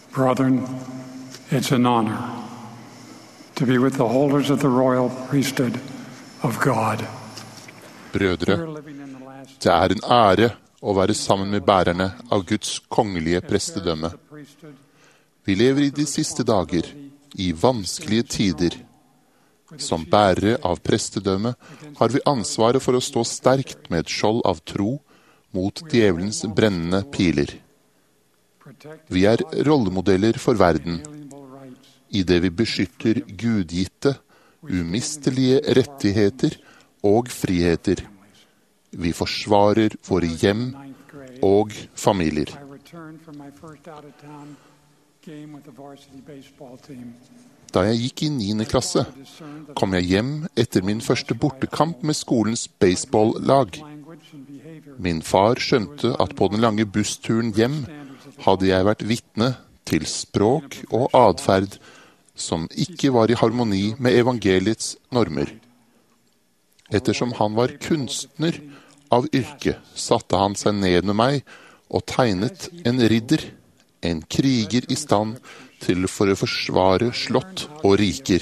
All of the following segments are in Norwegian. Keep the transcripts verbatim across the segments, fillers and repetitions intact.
Brethren, it's an honor to be with the holders of the royal priesthood of God. Brødre, det er en ære å være sammen med bærerne av Guds kongelige prestedømme. Vi lever i de siste dager, i vanskelige tider. Som bærere av prestedømme har vi ansvaret for å stå sterkt med et skjold av tro mot djevelens brennende piler. Vi er rollemodeller for verden, i det vi beskytter gudgitte, umistelige rettigheter og friheter. Vi forsvarer våre hjem og familier. Da jeg gikk i niende klasse, kom jeg hjem etter min første bortekamp med skolens baseball-lag. Min far skjønte at på den lange bussturen hjem hadde jeg vært vitne til språk og adferd som ikke var i harmoni med evangeliets normer. Ettersom han var kunstner av yrke, satte han seg ned med meg og tegnet en ridder, en kriger i stand til for å forsvare slott og riker.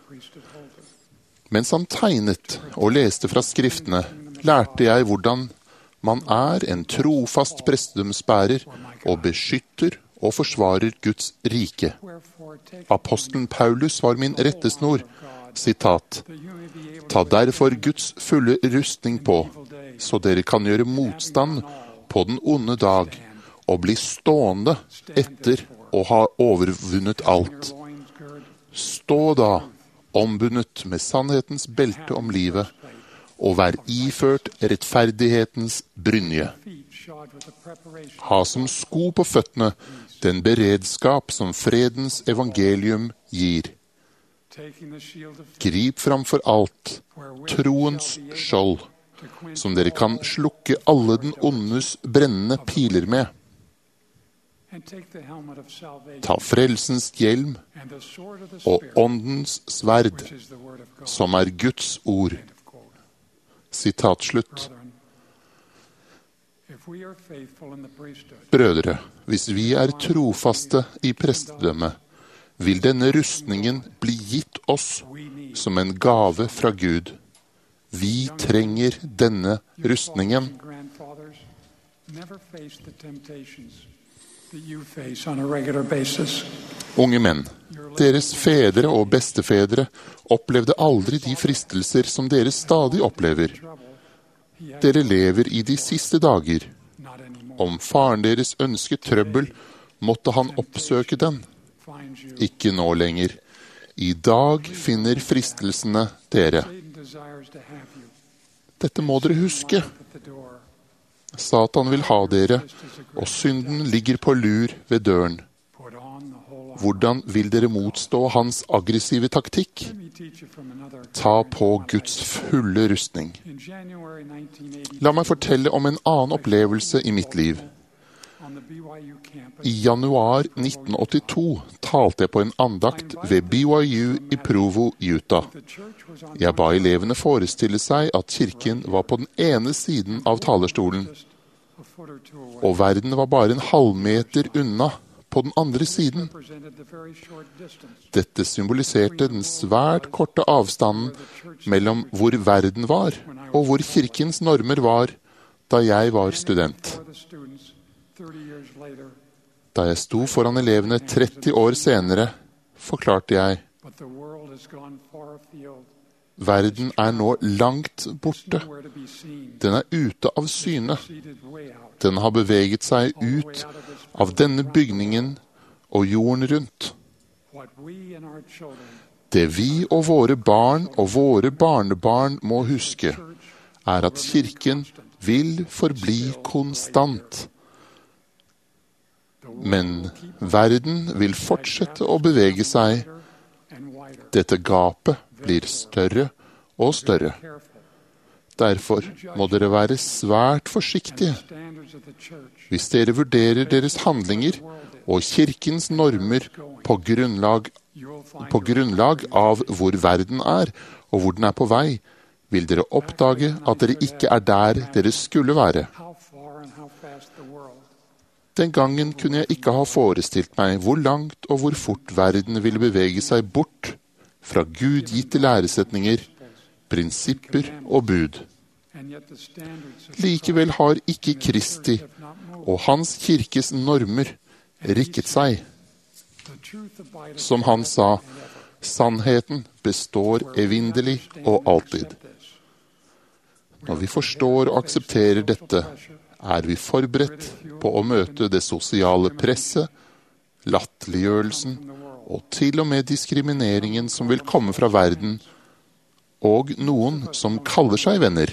Mens han tegnet og leste fra skriftene, lærte jeg hvordan man er en trofast prestedømmesbærer og beskytter og forsvarer Guds rike. Apostelen Paulus var min rettesnor, sitat, «Ta derfor Guds fulle rustning på, så dere kan gjøre motstand på den onde dag, og bli stående etter å ha overvunnet alt. Stå da, ombundet med sannhetens belte om livet, og vær iført rettferdighetens brynje. Ha som sko på føttene den beredskap som fredens evangelium gir. Grip framfor alt troens skjold, som dere kan slukke alle den ondes brennende piler med. Ta frelsens hjelm og åndens sverd, som er Guds ord. Sitat slutt. Brødre, hvis vi er trofaste i prestedømmet, vil denne rustningen bli gitt oss som en gave fra Gud. Vi trenger denne rustningen. Unge menn, deres fedre og bestefedre opplevde aldri de fristelser som dere stadig opplever. Dere lever i de siste dager. Om faren deres ønsket trøbbel, måtte han oppsøke den. Ikke nå lenger. I dag finner fristelsene dere. Dette må dere huske. Satan vil ha dere, og synden ligger på lur ved døren. Hvordan vil dere motstå hans aggressive taktikk? Ta på Guds fulle rustning. La meg fortelle om en annen opplevelse i mitt liv. I januar nitten åttito talte jeg på en andakt ved B Y U i Provo, Utah. Jeg ba elevene forestille seg at kirken var på den ene siden av talerstolen, og verden var bare en halvmeter unna på den andre siden. Dette symboliserte den svært korte avstanden mellom hvor verden var, og hvor kirkens normer var da jeg var student. Da jeg sto foran elevene tretti år senere, forklarte jeg, verden er nå langt borte. Den er ute av syne. Den har beveget seg ut av denne bygningen og jorden rundt. Det vi og våre barn og våre barnebarn må huske, er at kirken vil forbli konstant. Men verden vil fortsette å bevege seg. Dette gapet blir større og større. Derfor må dere være svært forsiktige. Hvis dere vurderer deres handlinger og kirkens normer på grunnlag, på grunnlag av hvor verden er og hvor den er på vei, vil dere oppdage at dere ikke er der dere skulle være. Den gangen kunne jeg ikke ha forestilt meg hvor langt og hvor fort verden ville bevege seg bort fra gudgitte læresetninger, prinsipper og bud. Likevel har ikke Kristi og hans kirkes normer rikket seg. Som han sa, sannheten består evinnelig og alltid. Når vi forstår og aksepterer dette, er vi forberedt på å møte det sosiale presset, latterliggjørelsen og til og med diskrimineringen som vil komme fra verden, og noen som kaller seg venner.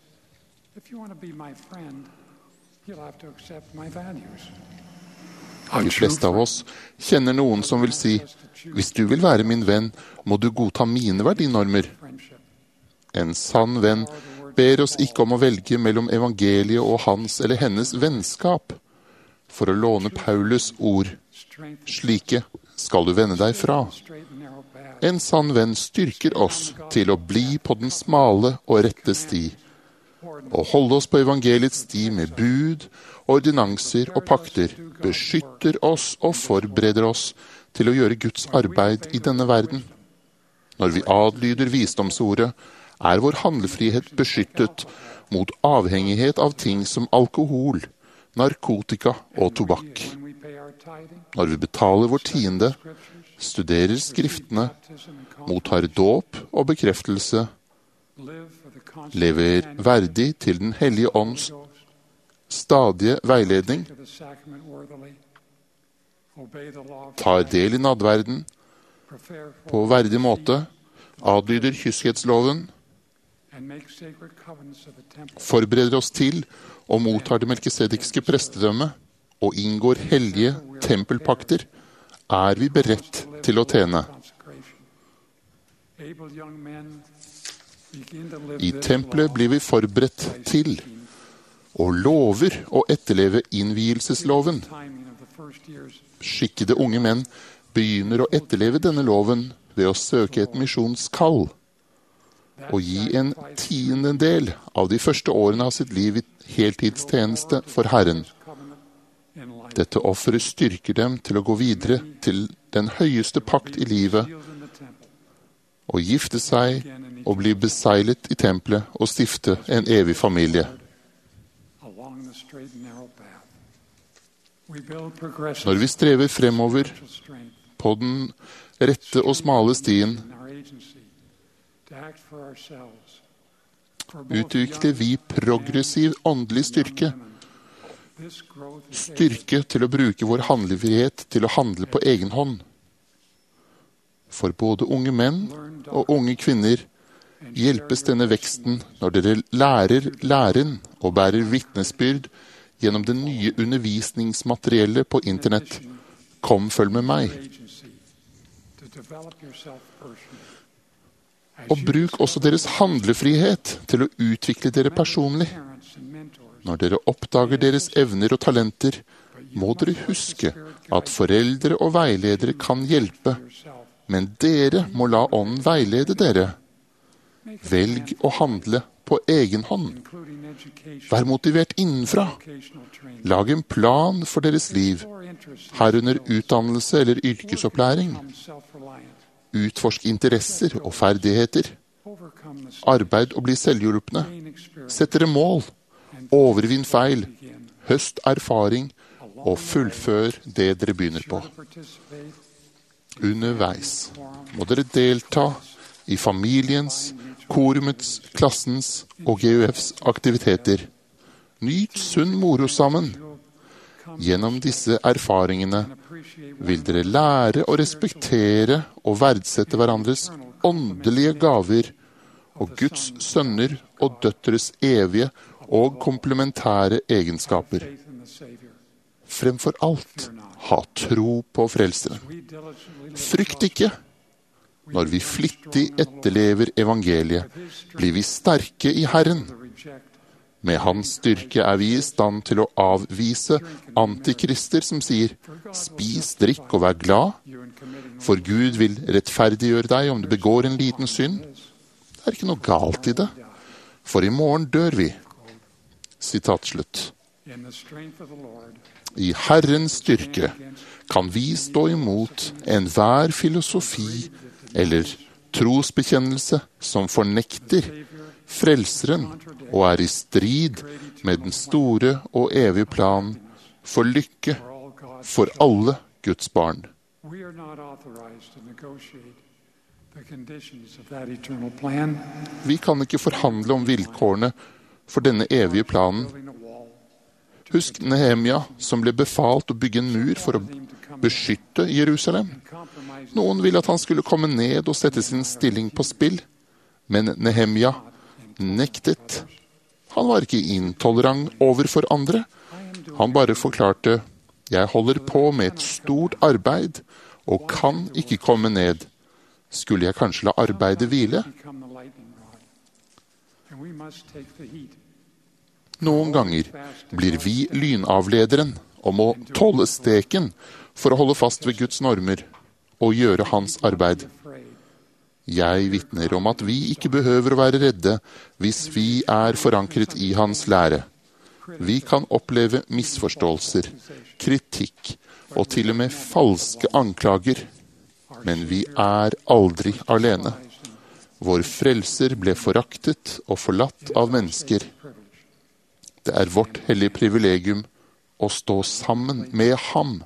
De fleste av oss kjenner noen som vil si, hvis du vil være min venn, må du godta mine verdinormer. En sann venn ber oss ikke om å velge mellom evangeliet og hans eller hennes vennskap. For å låne Paulus ord, slike skal du vende deg fra. En sann venn styrker oss til å bli på den smale og rette sti, og holde oss på evangeliets sti med bud, ordinanser og pakter, beskytter oss og forbereder oss til å gjøre Guds arbeid i denne verden. Når vi adlyder visdomsordet, er vår handlefrihet beskyttet mot avhengighet av ting som alkohol, narkotika og tobakk. Når vi betaler vår tiende, studerer skriftene, mottar dåp og bekreftelse, lever verdig til den hellige ånds stadige veiledning, tar del i nadverden på verdig måte, adlyder kyskhetsloven, forbereder oss til og mottar det melkisedekske prestedømme og inngår hellige tempelpakter, er vi beredt til å tjene. I tempelet blir vi forberedt til og lover å etterleve innvielsesloven. Skikkede unge menn begynner å etterleve denne loven ved å søke et misjonskall og gi en tiendedel av de første årene av sitt liv i heltidstjeneste for Herren. Dette offeret styrker dem til å gå videre til den høyeste pakt i livet, og gifte seg og bli beseglet i tempelet og stifte en evig familie. Når vi strever fremover på den rette og smale stien, utvikler vi progressiv åndelig styrke. Styrke til å bruke vår handlefrihet til å handle på egen hånd. For både unge menn og unge kvinner hjelpes denne veksten når dere lærer læren og bærer vitnesbyrd gjennom det nye undervisningsmateriellet på internett. Kom, følg med meg. Og bruk også deres handlefrihet til å utvikle dere personlig. Når dere oppdager deres evner og talenter, må dere huske at foreldre og veiledere kan hjelpe, men dere må la ånden veilede dere. Velg å handle på egen hånd. Vær motivert innenfra. Lag en plan for deres liv, herunder utdannelse eller yrkesopplæring. Utforsk interesser og ferdigheter. Arbeid og bli selvhjulpne. Sett dere mål. Overvinn feil. Høst erfaring og fullfør det dere begynner på. Underveis må dere delta i familiens, korumets, klassens og G U Fs aktiviteter. Nyt sunn moro sammen. Gjennom disse erfaringene vil dere lære å respektere og verdsette hverandres åndelige gaver og Guds sønner og døtres evige og komplementære egenskaper. Fremfor alt, ha tro på frelseren. Frykt ikke. Når vi flittig etterlever evangeliet, blir vi sterke i Herren. Med hans styrke er vi i stand til å avvise antikrister som sier, spis, drikk og vær glad, for Gud vil rettferdiggjøre deg om du begår en liten synd. Det er ikke noe galt i det, for i morgen dør vi. Sitat slutt. I Herrens styrke kan vi stå imot enhver filosofi eller trosbekjennelse som fornekter Frelseren og er i strid med den store og evige plan for lykke for alle Guds barn. Vi kan ikke forhandle om vilkårene for denne evige planen. Husk Nehemia, som ble befalt å bygge en mur for å beskytte Jerusalem. Noen ville at han skulle komme ned og sette sin stilling på spill, men Nehemia nektet. Han var ikke intolerant overfor andre. Han bare forklarte, jeg holder på med et stort arbeid og kan ikke komme ned. Skulle jeg kanskje la arbeidet hvile? Noen ganger blir vi lynavlederen og må tåle steken for å holde fast ved Guds normer og gjøre hans arbeid. Jeg vitner om at vi ikke behøver å være redde hvis vi er forankret i hans lære. Vi kan oppleve misforståelser, kritikk og til og med falske anklager. Men vi er aldri alene. Vår frelser ble foraktet og forlatt av mennesker. Det er vårt hellige privilegium å stå sammen med ham.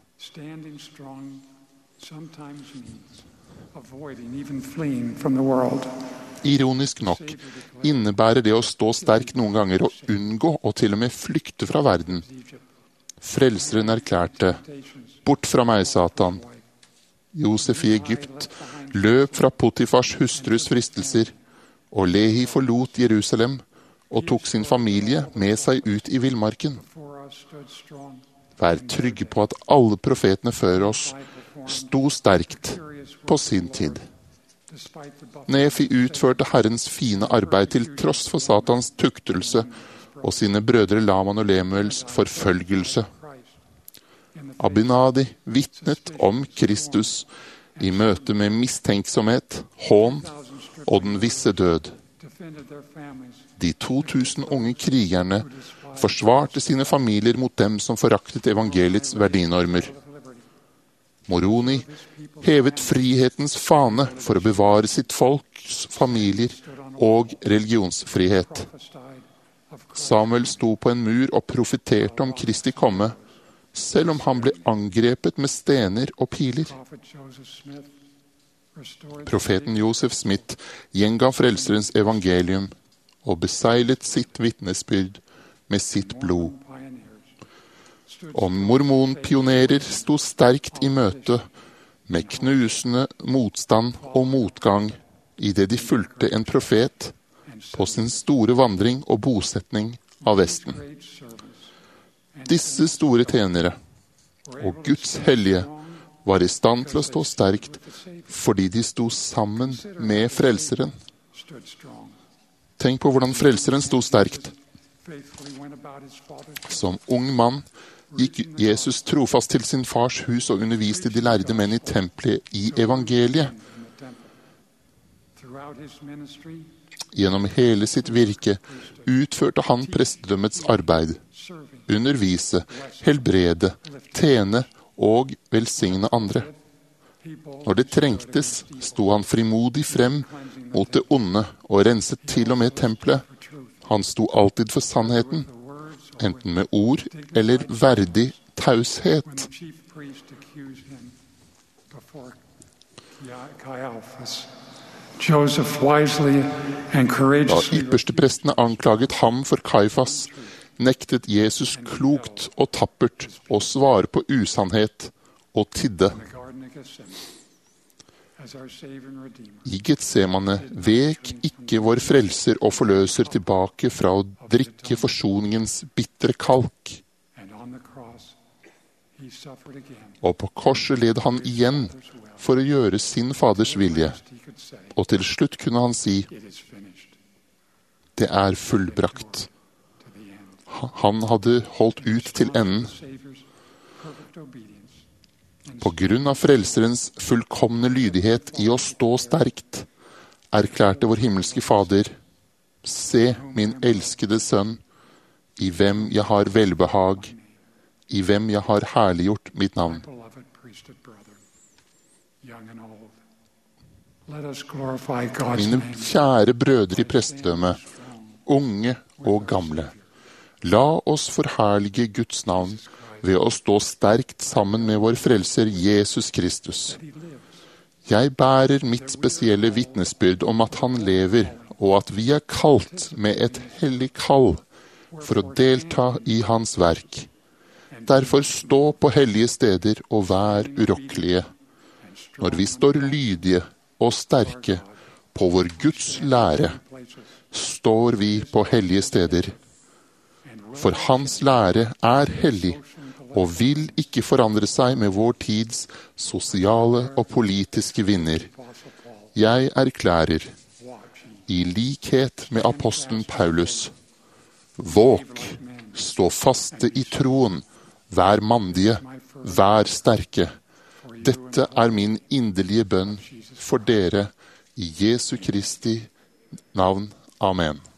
Ironisk nok innebærer det å stå sterk noen ganger å unngå og til og med flykte fra verden. Frelseren erklærte, bort fra meg, Satan. Josef i Egypt løp fra Potifars hustrus fristelser, og Lehi forlot Jerusalem og tok sin familie med seg ut i villmarken. Vær trygge på at alle profetene før oss sto sterkt på sin tid. Nefi utførte Herrens fine arbeid til tross for Satans tuktelse og sine brødre Laman og Lemuels forfølgelse. Abinadi vitnet om Kristus i møte med mistenksomhet, hån og den visse død. De to tusen unge krigerne forsvarte sine familier mot dem som foraktet evangeliets verdinormer. Moroni hevet frihetens fane for å bevare sitt folks familier og religionsfrihet. Samuel sto på en mur og profeterte om Kristi komme, selv om han ble angrepet med stener og piler. Profeten Josef Smith gjenga frelserens evangelium og beseilet sitt vitnesbyrd med sitt blod. Og mormonpionerer sto sterkt i møte med knusende motstand og motgang i det de fulgte en profet på sin store vandring og bosetning av Vesten. Disse store tjenere og Guds hellige var i stand til å stå sterkt fordi de sto sammen med frelseren. Tenk på hvordan frelseren sto sterkt. Som ung mann gikk Jesus trofast til sin fars hus og underviste de lærde menn i tempelet i evangeliet. Gjennom hele sitt virke utførte han prestedømmets arbeid, undervise, helbrede, tjene og velsigne andre. Når det trengtes, sto han frimodig frem mot det onde og renset til og med tempelet. Han sto alltid for sannheten, enten med ord eller verdig taushet. Da yppersteprestene anklaget ham for Kaifas, nektet Jesus klokt og tappert å svare på usannhet og tidde. I Getsemane vek ikke vår frelser og forløser tilbake fra å drikke forsoningens bitre kalk. Og på korset led han igjen for å gjøre sin faders vilje. Og til slutt kunne han si, det er fullbrakt. Han hadde holdt ut til enden. På grunn av frelserens fullkomne lydighet i å stå sterkt, erklærte vår himmelske Fader, se min elskede sønn, i hvem jeg har velbehag, i hvem jeg har herliggjort mitt navn. Mine kjære brødre i prestedømmet, unge og gamle, la oss forherlige Guds navn ved å stå sterkt sammen med vår frelser Jesus Kristus. Jeg bærer mitt spesielle vitnesbyrd om at han lever, og at vi er kalt med et hellig kall for å delta i hans verk. Derfor stå på hellige steder og vær urokkelige. Når vi står lydige og sterke på vår Guds lære, står vi på hellige steder. For hans lære er hellig, og vil ikke forandre seg med vår tids sosiale og politiske vinder. Jeg erklærer, i likhet med apostelen Paulus, våk, stå faste i troen, vær mandige, vær sterke. Dette er min inderlige bønn for dere i Jesu Kristi navn. Amen.